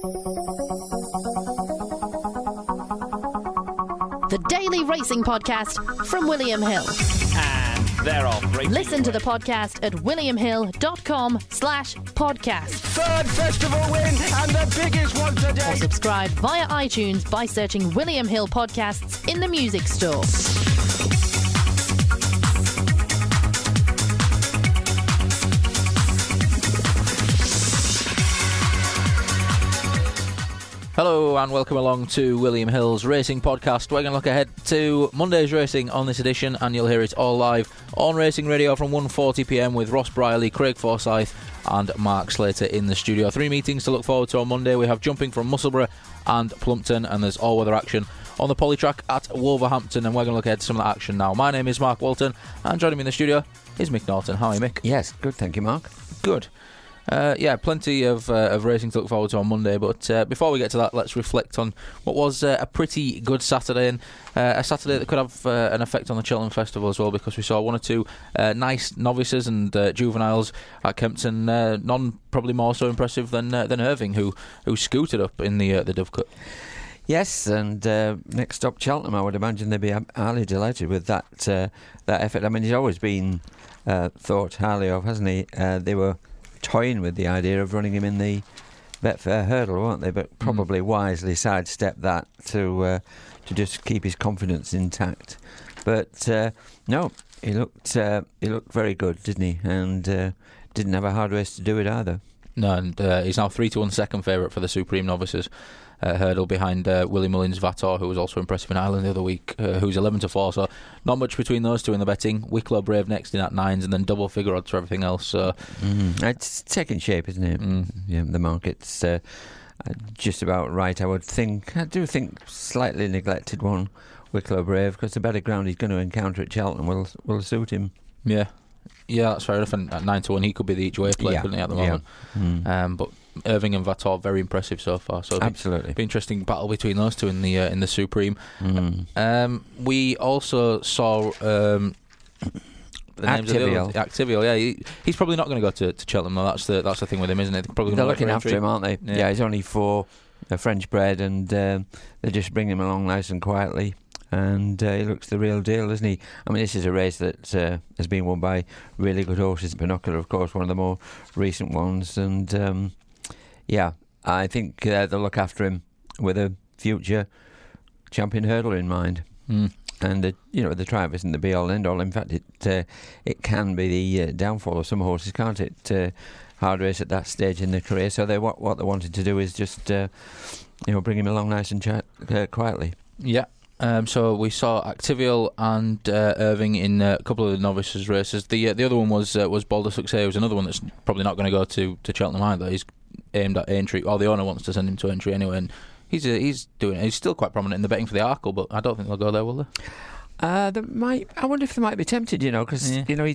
The Daily Racing Podcast from William Hill. And they're off. Listen to the podcast at williamhill.com/podcast. Third festival win and the biggest one today. Or subscribe via iTunes by searching William Hill Podcasts in the music store. Hello and welcome along to William Hill's Racing Podcast. We're going to look ahead to Monday's racing on this edition, and you'll hear it all live on Racing Radio from 1:40pm with Ross Brierley, Craig Forsyth and Mark Slater in the studio. 3 meetings to look forward to on Monday. We have jumping from Musselburgh and Plumpton, and there's all-weather action on the Polytrack at Wolverhampton, and we're going to look ahead to some of that action now. My name is Mark Walton, and joining me in the studio is Mick Norton. How are you, Mick? Yes, good, thank you, Mark. Good. Plenty of racing to look forward to on Monday, but before we get to that, let's reflect on what was a pretty good Saturday, and a Saturday that could have an effect on the Cheltenham Festival as well, because we saw one or two nice novices and juveniles at Kempton, none probably more so impressive than Irving, who scooted up in the Dove Cup. Yes, and next up Cheltenham, I would imagine they'd be highly delighted with that effort. I mean, he's always been thought highly of, hasn't he? They were toying with the idea of running him in the Betfair Hurdle, weren't they? But probably wisely sidestepped that to just keep his confidence intact. But no, he looked very good, didn't he? And didn't have a hard race to do it either. No, and he's now 3-1 second favourite for the Supreme Novices hurdle behind Willie Mullins Vator, who was also impressive in Ireland the other week, who's 11-4, so not much between those two in the betting. Wicklow Brave next in at 9s, and then double figure odds for everything else. So it's taking shape, isn't it? Yeah, the market's just about right, I would think. I do think slightly neglected one, Wicklow Brave, because the better ground he's going to encounter at Cheltenham will suit him. Yeah, that's fair enough. And at 9-1, he could be the each-way player, couldn't he, at the moment? Yeah. But Irving and Vator very impressive so far. So absolutely, be interesting battle between those two in the Supreme. We also saw the names Activial. of the Activial. Yeah, he's probably not going to go to Cheltenham though. That's the thing with him, isn't it? They're looking after him, aren't they? Yeah, he's only 4, French bred, and they just bring him along nice and quietly. And he looks the real deal, doesn't he? I mean, this is a race that has been won by really good horses. Binocular, of course, one of the more recent ones. And I think they'll look after him with a future champion hurdler in mind. And the Triumph isn't the be-all and end-all. In fact, it can be the downfall of some horses, can't it? Hard race at that stage in their career. So what they wanted to do is just bring him along nice and quietly. Yeah. So we saw Activial and Irving in a couple of the novices races. The other one was Balder Success, who's another one that's probably not going to go to Cheltenham either. He's aimed at Aintree, or the owner wants to send him to Aintree anyway, and he's still quite prominent in the betting for the Arkle, but I don't think they'll go there, will they? I wonder if they might be tempted, because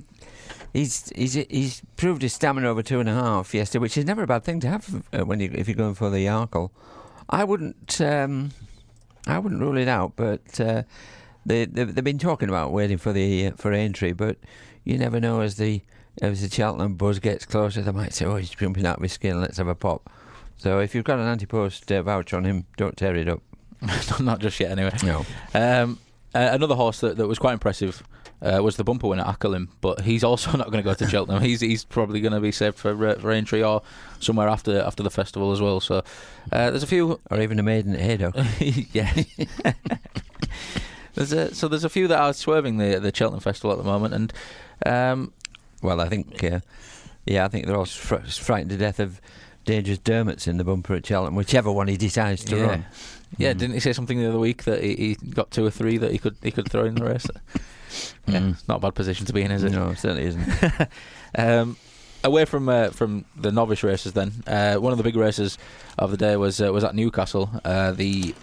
he's proved his stamina over 2.5 yesterday, which is never a bad thing to have if you're going for the Arkle. I wouldn't rule it out, but they've been talking about waiting for Aintree, but you never know as the Cheltenham buzz gets closer, they might say, oh, he's jumping out of his skin, let's have a pop. So if you've got an anti-post voucher on him, don't tear it up. Not just yet, anyway. No. Another horse that was quite impressive was the bumper winner, Ackling, but he's also not going to go to Cheltenham. He's probably going to be saved for Aintree or somewhere after the festival as well. So there's a few, or even a maiden at Haydock. Yeah. There's a few that are swerving the Cheltenham Festival at the moment, and I think they're all frightened to death of Dangerous Dermots in the bumper at Cheltenham, whichever one he decides to run. Yeah, didn't he say something the other week that he got 2 or 3 that he could throw in the race? It's not a bad position to be in, is it? No, it certainly isn't. Away from the novice races, then one of the big races of the day was at Newcastle, the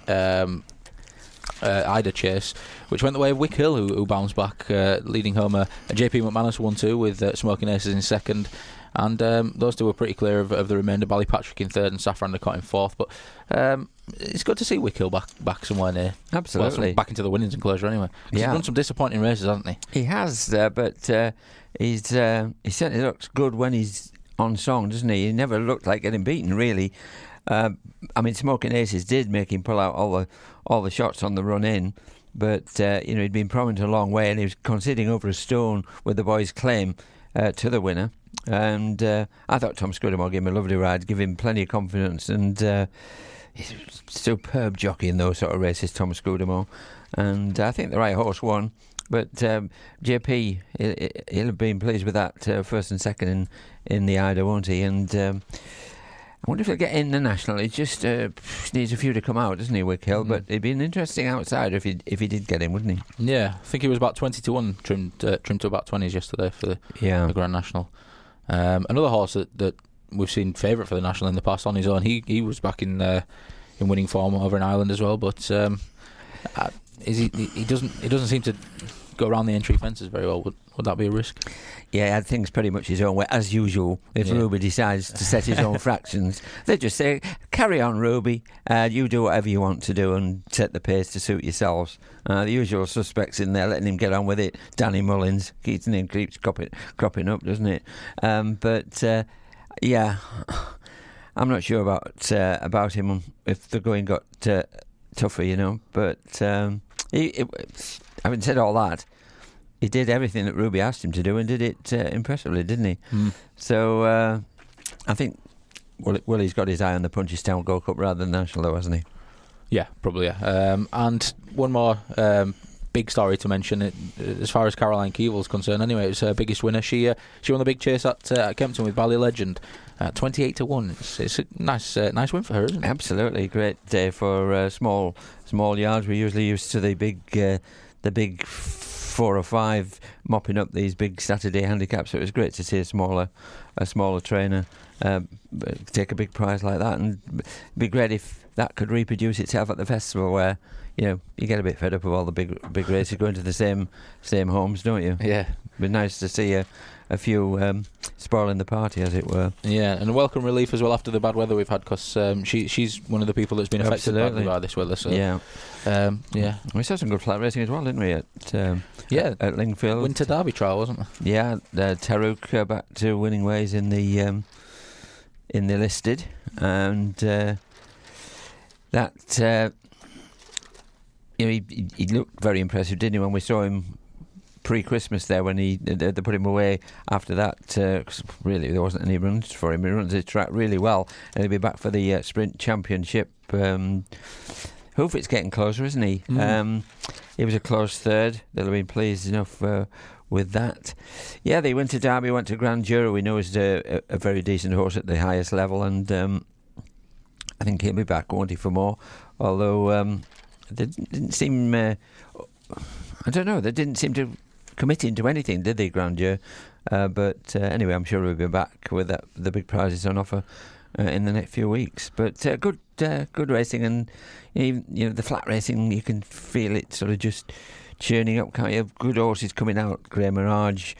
Ida Chase, which went the way of Wick Hill, who bounced back, leading home a JP McManus 1-2 with Smoking Aces in second. And those two were pretty clear of the remainder. Ballypatrick in third and Saffron Cot in fourth. But it's good to see Wick Hill back somewhere near. Absolutely. Back into the winnings enclosure anyway. He's run some disappointing races, hasn't he? He has, but he certainly looks good when he's on song, doesn't he? He never looked like getting beaten, really. I mean, Smoking Aces did make him pull out all the shots on the run in, but he'd been prominent a long way, and he was conceding over a stone with the boys' claim to the winner. And I thought Tom Scudamore gave him a lovely ride, give him plenty of confidence, and he's a superb jockey in those sort of races, Tom Scudamore. And I think the right horse won. But JP, he'll have been pleased with that first and second in the Ida, won't he? And I wonder if he'll get in the national. He just needs a few to come out, doesn't he, Wickhill? But he'd be an interesting outsider if he did get in, wouldn't he? Yeah, I think he was about 20-1, trimmed to about 20s yesterday for the Grand National. Another horse that we've seen favourite for the national in the past on his own. He was back in winning form over in Ireland as well, but he doesn't seem to go around the entry fences very well. Would that be a risk? Yeah, he had things pretty much his own way, as usual. If Ruby decides to set his own fractions, they just say, carry on, Ruby, you do whatever you want to do and set the pace to suit yourselves. The usual suspects in there, letting him get on with it. Danny Mullins, his name keeps cropping up, doesn't it? But I'm not sure about him if the going got tougher, But having said all that, he did everything that Ruby asked him to do and did it impressively, didn't he? So I think Willie's got his eye on the Punchestown Gold Cup rather than National, though, hasn't he? Yeah, probably, yeah. And one more big story to mention, as far as Caroline Keevill's concerned anyway, it was her biggest winner. She won the big chase at Kempton with Bally Legend, 28-1. It's a nice win for her, isn't it? Absolutely, great day for small yards. We're usually used to the big 4 or 5 mopping up these big Saturday handicaps, so it was great to see a smaller trainer take a big prize like that, and it'd be great if that could reproduce itself at the festival, where you get a bit fed up of all the big races going to the same homes, don't you? Yeah, it'd be nice to see a few spoiling the party, as it were. Yeah, and a welcome relief as well after the bad weather we've had, because she's one of the people that's been affected badly by this weather. So we saw some good flat racing as well, didn't we? At Lingfield, Winter Derby trial, wasn't there? Yeah, Taruk back to winning ways in the listed, and that he looked very impressive, didn't he, when we saw him pre-Christmas there, when they put him away after that, because really there wasn't any runs for him. He runs his track really well, and he'll be back for the Sprint Championship. Hopefully it's getting closer, isn't he? He was a close third. They'll have been pleased enough with that. Yeah, they went to Derby, went to Grand Jura. We know is a very decent horse at the highest level, and I think he'll be back, won't he, for more? Although they didn't seem... I don't know, they didn't seem to committing to anything, did they, Grand Jura? But anyway, I'm sure we'll be back with the big prizes on offer in the next few weeks. But good racing, and the flat racing, you can feel it sort of just churning up, can't you? Good horses coming out. Graham Mirage.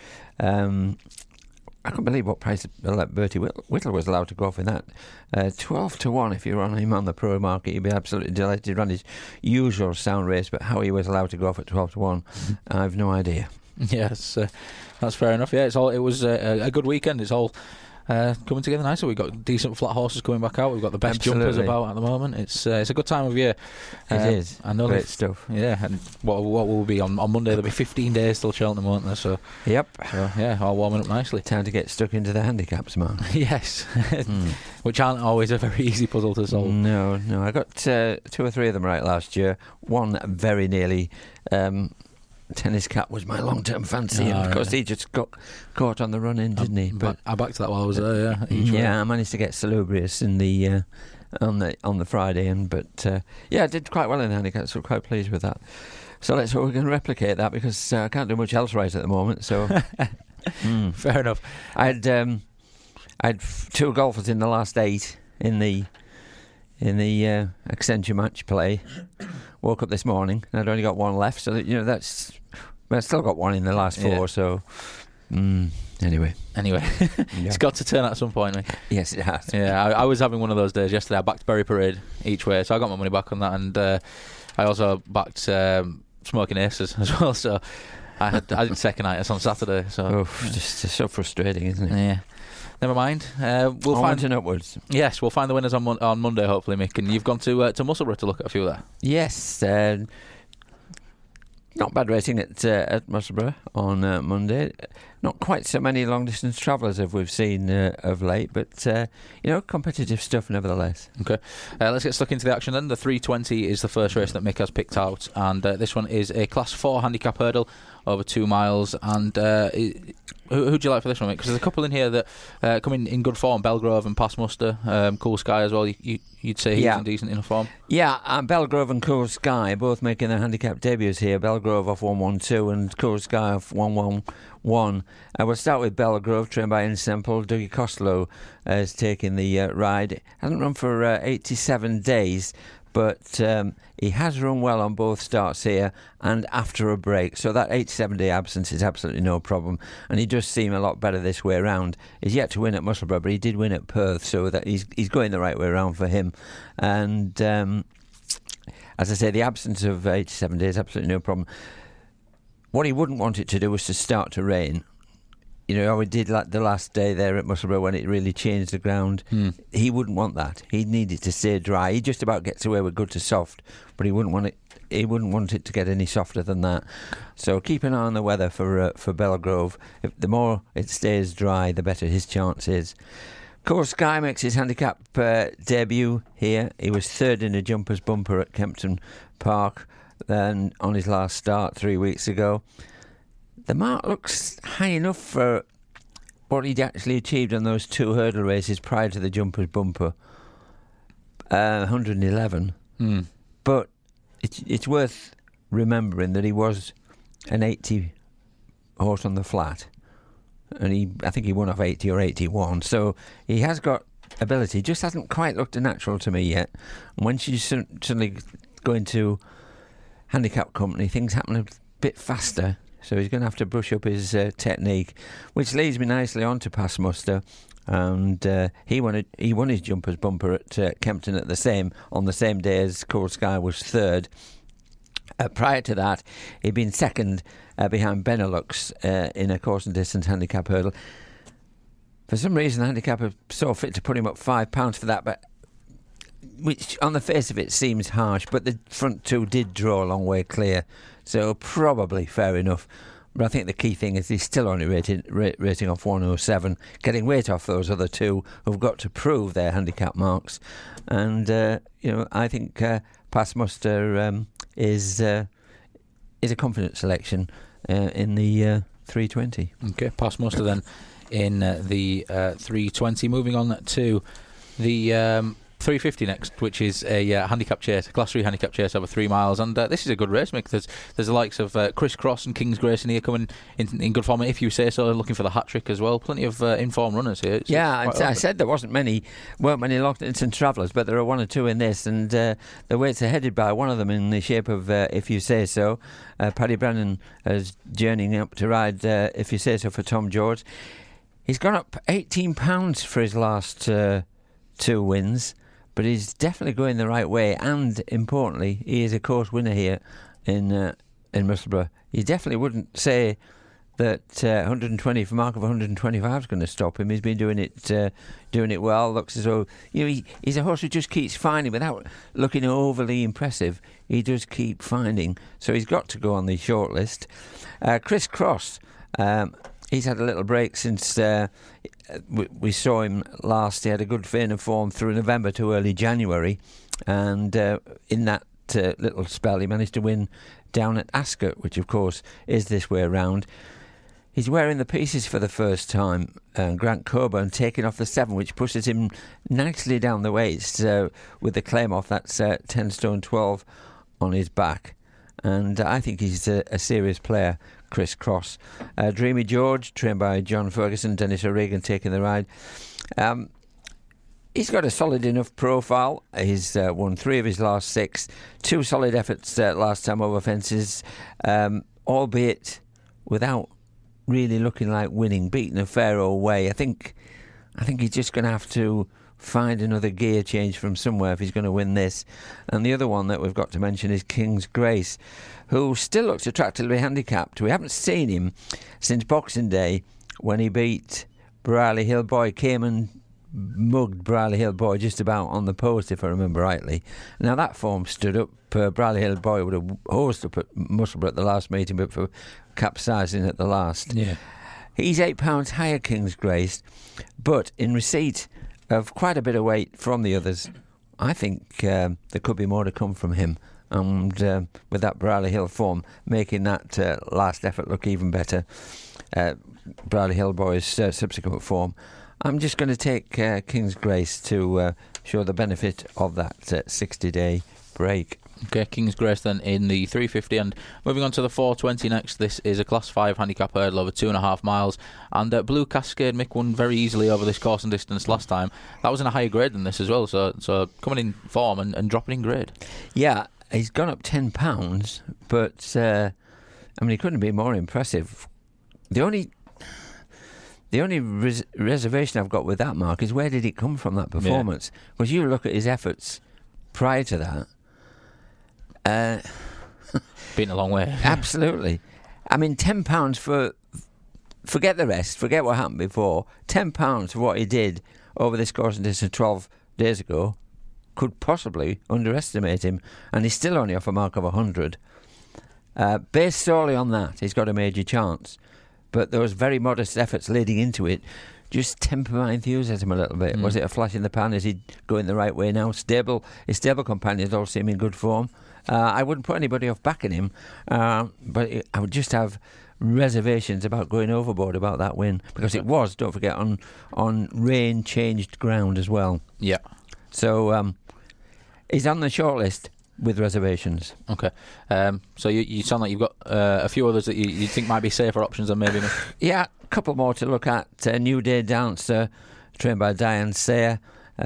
I couldn't believe what price Bertie Whittle was allowed to go off in that. 12-1 if you're on him on the pro market, you'd be absolutely delighted to run his usual sound race, but how he was allowed to go off at 12-1, I've no idea. Yes, that's fair enough. Yeah, it was a good weekend. It's all coming together nicely. We've got decent flat horses coming back out. We've got the best jumpers about at the moment. It's a good time of year. It is. I know great stuff. Yeah, and what will be on Monday? There'll be 15 days till Cheltenham, won't there? So yep. So, yeah, all warming up nicely. Time to get stuck into the handicaps, man. Yes, which aren't always a very easy puzzle to solve. No. I got 2 or 3 of them right last year. One very nearly. Tennis Cat was my long-term fancy, and of course he just got caught on the run-in, didn't he? But I backed that while I was there. Yeah, I managed to get Salubrious in the on the Friday, but I did quite well in the handicap, so quite pleased with that. So let's hope we can replicate that, because I can't do much else right at the moment. So fair enough. I had 2 golfers in the last 8 in the Accenture match play. Woke up this morning and I'd only got 1 left, so I've still got 1 in the last 4. Yeah. So anyway, it's got to turn at some point. Yes, it has. Yeah, I was having one of those days yesterday. I backed Berry Parade each way, so I got my money back on that, and I also backed Smoking Aces as well. So I did second-itis on Saturday. So just so frustrating, isn't it? Yeah. never mind. We'll Onwards find and upwards. Yes, we'll find the winners on Monday, hopefully, Mick. And you've gone to Musselburgh to look at a few there. Yes, not bad racing at Musselburgh on Monday. Not quite so many long-distance travellers as we've seen of late, but competitive stuff nevertheless. Okay, let's get stuck into the action then. The 320 is the first race that Mick has picked out, and this one is a Class 4 handicap hurdle over 2 miles. And who do you like for this one, Mick? Because there's a couple in here that come in good form. Belgrove and Pass Muster, Cool Sky as well. You'd say he's in decent enough form. Yeah, Belgrove and Cool Sky both making their handicap debuts here. Belgrove off 112 and Cool Sky off 111. We'll start with Belgrove, trained by Insemple. Dougie Costello is taking the ride. Hasn't run for 87 days, but he has run well on both starts here and after a break. So that 87-day absence is absolutely no problem. And he does seem a lot better this way around. He's yet to win at Musselburgh, but he did win at Perth, so that he's going the right way around for him. And as I say, the absence of 87 days, absolutely no problem. What he wouldn't want it to do was to start to rain. You know how it did like the last day there at Musselburgh when it really changed the ground. He wouldn't want that. He needed to stay dry. He just about gets away with good to soft, but he wouldn't want it. He wouldn't want it to get any softer than that. So keep an eye on the weather for Belgrove. The more it stays dry, the better his chance is. Cool Sky makes his handicap debut here. He was third in a jumpers bumper at Kempton Park then on his last start 3 weeks ago. The mark looks high enough for what he'd actually achieved on those 2 hurdle races prior to the jumpers bumper. 111. But it's worth remembering that he was an 80 horse on the flat. And I think he won off 80 or 81. So he has got ability. Just hasn't quite looked a natural to me yet. And when you suddenly go into handicap company, things happen a bit faster. So he's going to have to brush up his technique, which leads me nicely on to Pass Muster. And he won his jumpers bumper at Kempton on the same day as Cool Sky was third. Prior to that, he'd been second behind Benelux in a course and distance handicap hurdle. For some reason, the handicapper saw fit to put him up £5 for that, but which on the face of it seems harsh, but the front 2 did draw a long way clear, so probably fair enough. But I think the key thing is he's still only rating off 107, getting weight off those other 2 who've got to prove their handicap marks. And I think Pass Muster is a confident selection in the 320. Okay, Pass Muster then in the 320. Moving on to the 350 next, which is a handicap chase, a Class 3 handicap chase over 3 miles, and this is a good race, Mick. There's the likes of Chris Cross and King's Grace in here coming in good form, if you say so, looking for the hat-trick as well. Plenty of in-form runners here. I said there weren't many long-distance travellers, but there are 1 or 2 in this, and the weights are headed by one of them in the shape of If You Say So. Paddy Brennan is journeying up to ride If You Say So for Tom George. He's gone up £18 for his last 2 wins. But he's definitely going the right way, and importantly, he is a course winner here in Musselburgh. You definitely wouldn't say that 120 for mark of 125 is going to stop him. He's been doing it well. Looks as though he's a horse who just keeps finding without looking overly impressive. He does keep finding, so he's got to go on the short list. Chris Cross. He's had a little break since we saw him last. He had a good vein of form through November to early January, and in that little spell he managed to win down at Ascot, which of course is this way around. He's wearing the pieces for the first time, Grant Coburn taking off the 7, which pushes him nicely down the weights with the claim off. That's 10 stone 12 on his back, and I think he's a serious player, Chris Cross. Dreamy George, trained by John Ferguson, Dennis O'Regan taking the ride. He's got a solid enough profile. He's won 3 of his last 6. 2 solid efforts last time over fences, albeit without really looking like winning, beaten a fair old way. I think he's just going to have to find another gear change from somewhere if he's going to win this. And the other one that we've got to mention is King's Grace, who still looks attractively handicapped. We haven't seen him since Boxing Day when he beat Brierley Hill Boy came and mugged Brierley Hill Boy just about on the post, if I remember rightly. Now that form stood up. Brierley Hill Boy would have horsed up at Musselburgh at the last meeting, but for capsizing at the last. Yeah. He's £8 higher, King's Grace, but in receipt of quite a bit of weight from the others. I think there could be more to come from him. And with that Brierley Hill form, making that last effort look even better, Brierley Hill Boy's subsequent form, I'm just going to take King's Grace to show the benefit of that 60-day break. Okay, King's Grace then in the 350, and moving on to the 420 next. This is a Class 5 handicap hurdle over 2.5 miles, and Blue Cascade Mick won very easily over this course and distance last time. That was in a higher grade than this as well, so coming in form and dropping in grade. Yeah, he's gone up £10, but he couldn't be more impressive. The only reservation I've got with that, Mark, is where did it come from, that performance? Because you look at his efforts prior to that. Been a long way. Absolutely. I mean, £10 for... Forget the rest. Forget what happened before. £10 for what he did over this course and distance 12 days ago could possibly underestimate him, and he's still only off a mark of 100. Based solely on that, he's got a major chance. But those very modest efforts leading into it just temper my enthusiasm a little bit. Was it a flash in the pan? Is he going the right way now? His stable companions all seem in good form. I wouldn't put anybody off backing him, but I would just have reservations about going overboard about that win, because it was, don't forget, on rain-changed ground as well. Yeah. So he's on the shortlist with reservations. Okay. So you sound like you've got a few others that you think might be safer options than maybe. Yeah, a couple more to look at. New Day Dancer, trained by Diane Sayer.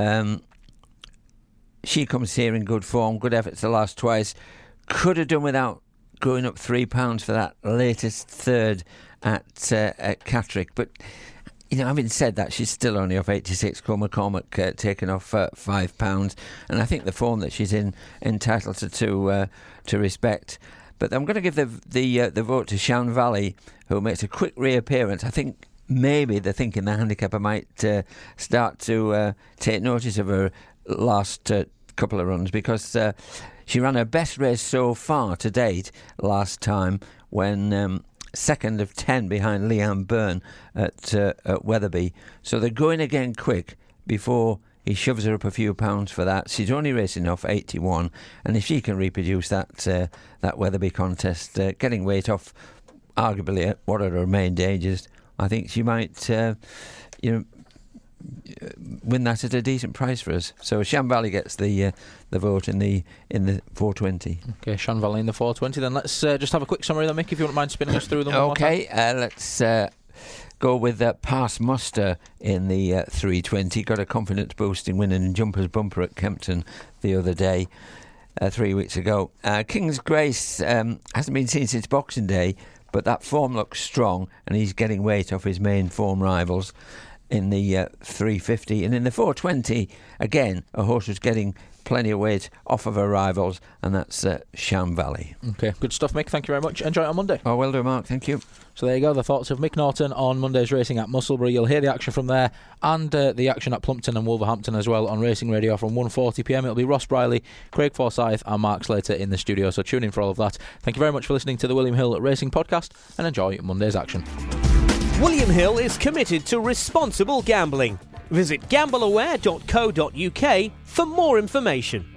She comes here in good form, good efforts the last twice. Could have done without going up £3 for that latest third at Catterick. But, having said that, she's still only off 86. Cole McCormack taken off £5. And I think the form that she's in entitled to respect. But I'm going to give the vote to Shan Valley, who makes a quick reappearance. I think maybe they're thinking the handicapper might start to take notice of her last couple of runs, because she ran her best race so far to date last time when second of 10 behind Leanne Byrne at Wetherby. So they're going again quick before he shoves her up a few pounds for that. She's only racing off 81, and if she can reproduce that Wetherby contest, getting weight off arguably what are her main dangers, I think she might win that at a decent price for us. So Shan Valley gets the vote in the 420. Okay, Shan Valley in the 420. Then let's just have a quick summary, then, Mick, if you wouldn't mind spinning us through them. Okay, let's go with Pass Muster in the 320. Got a confidence boosting win in Jumpers Bumper at Kempton the other day, 3 weeks ago. King's Grace hasn't been seen since Boxing Day, but that form looks strong, and he's getting weight off his main form rivals in the 350. And in the 420, again, a horse who's getting plenty of weight off of her rivals, and that's Shan Valley. Okay, good stuff, Mick. Thank you very much. Enjoy it on Monday. Oh, well done, Mark. Thank you. So there you go, the thoughts of Mick Norton on Monday's racing at Musselburgh. You'll hear the action from there, and the action at Plumpton and Wolverhampton as well on Racing Radio from 1:40pm. It'll be Ross Briley, Craig Forsyth and Mark Slater in the studio, so tune in for all of that. Thank you very much for listening to the William Hill Racing Podcast, and enjoy Monday's action. William Hill is committed to responsible gambling. Visit gambleaware.co.uk for more information.